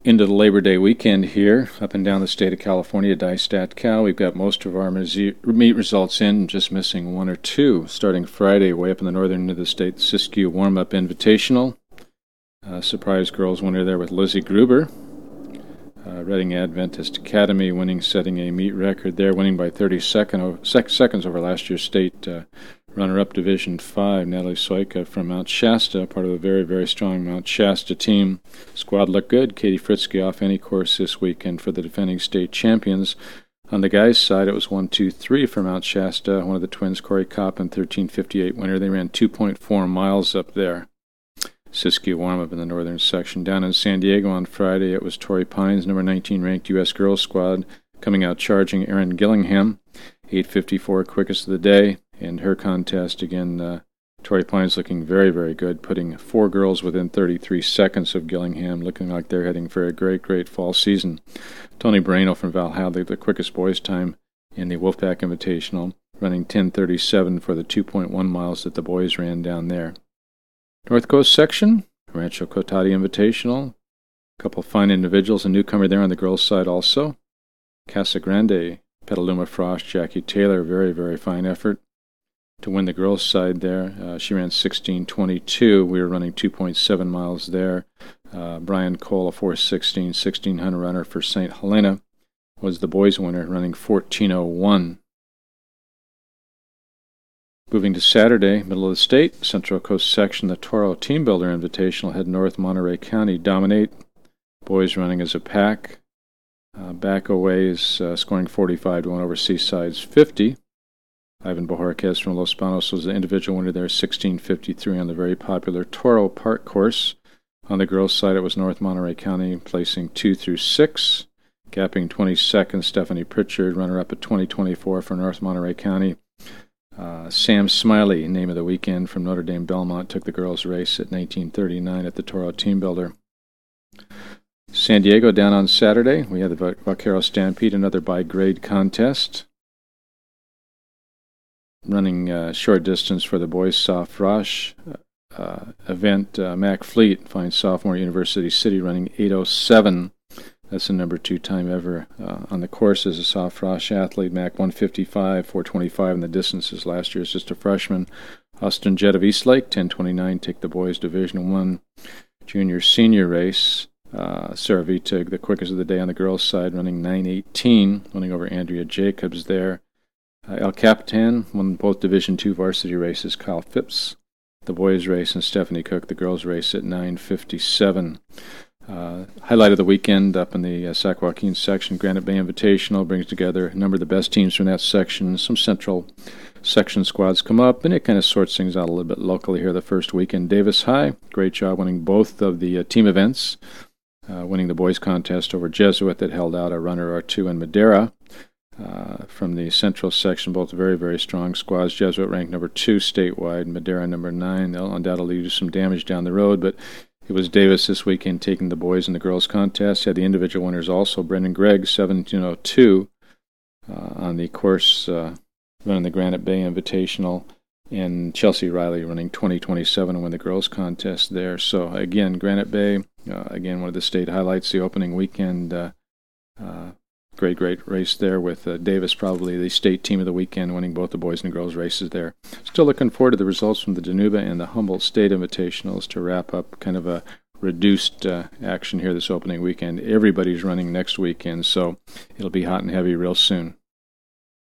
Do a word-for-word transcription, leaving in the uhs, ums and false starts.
Into the Labor Day weekend here, up and down the state of California, Die-Stat Cal. We've got most of our meet results in, just missing one or two. Starting Friday, way up in the northern end of the state, the Siskiyou Warm-Up Invitational. Uh, surprise girls winner there with Lizzie Gruber. Uh, Reading Adventist Academy winning, setting a meet record there, winning by thirty second, sec- seconds over last year's state uh, runner-up Division five, Natalie Soika from Mount Shasta, part of a very, very strong Mount Shasta team. Squad looked good. Katie Fritzke off any course this weekend for the defending state champions. On the guys' side, it was one two three for Mount Shasta. One of the twins, Corey Coppin, thirteen fifty-eight winner. They ran two point four miles up there. Siskiyou warm-up in the northern section. Down in San Diego on Friday, it was Tori Pines, number nineteen ranked U S girls squad, coming out charging Erin Gillingham, eight fifty-four quickest of the day. And her contest, again, uh, Tori Pines looking very, very good, putting four girls within thirty-three seconds of Gillingham, looking like they're heading for a great, great fall season. Tony Moreno from Valhalla, the quickest boys time in the Wolfpack Invitational, running ten thirty-seven for the two point one miles that the boys ran down there. North Coast section, Rancho Cotati Invitational, a couple fine individuals, a newcomer there on the girls' side also. Casa Grande, Petaluma Frost, Jackie Taylor, very, very fine effort to win the girls' side there. Uh, she ran sixteen twenty-two. We were running two point seven miles there. Uh, Brian Cole, a four sixteen, sixteen hundred runner for Saint Helena, was the boys' winner, running fourteen oh one. Moving to Saturday, middle of the state, Central Coast section, the Toro Team Builder Invitational had North Monterey County dominate. Boys running as a pack. Uh, back away is uh, scoring forty-five to one over Seaside's fifty. Ivan Bojorquez from Los Banos was the individual winner there, sixteen fifty-three on the very popular Toro Park course. On the girls' side, it was North Monterey County placing two through six. Gapping twenty-second, Stephanie Pritchard, runner-up at twenty twenty-four for North Monterey County. Uh, Sam Smiley, name of the weekend from Notre Dame Belmont, took the girls' race at nineteen thirty-nine at the Toro Team Builder. San Diego down on Saturday. We had the Vaquero Stampede, another by-grade contest. Running uh, short distance for the boys' soft rush uh, event, uh, Mac Fleet finds sophomore University City running eight oh seven. That's the number two time ever uh, on the course as a soft rush athlete. Mac one fifty-five, four twenty-five in the distances. Last year as just a freshman. Austin Jett of Eastlake, ten twenty-nine, take the boys' Division One junior senior race. Uh, Sarah Vitug, the quickest of the day on the girls' side, running nine eighteen, winning over Andrea Jacobs there. Uh, El Capitan won both Division Two varsity races. Kyle Phipps, the boys' race, and Stephanie Cook, the girls' race, at nine fifty-seven. Uh, highlight of the weekend up in the uh, Sac Joaquin section, Granite Bay Invitational brings together a number of the best teams from that section. Some central section squads come up, and it kind of sorts things out a little bit locally here the first weekend. Davis High, great job winning both of the uh, team events, uh, winning the boys' contest over Jesuit that held out a runner or two in Madera. Uh, from the central section, both very, very strong squads. Jesuit ranked number two statewide, Madera number nine. They'll undoubtedly do some damage down the road, but it was Davis this weekend taking the boys and the girls contest. Had the individual winners also. Brendan Gregg, seventeen oh two uh, on the course, uh, running the Granite Bay Invitational, and Chelsea Riley running twenty twenty-seven to win the girls contest there. So again, Granite Bay, uh, again, one of the state highlights, the opening weekend. Uh, uh, Great, great race there with uh, Davis, probably the state team of the weekend, winning both the boys and girls races there. Still looking forward to the results from the Dinuba and the Humboldt State Invitationals to wrap up kind of a reduced uh, action here this opening weekend. Everybody's running next weekend, so it'll be hot and heavy real soon.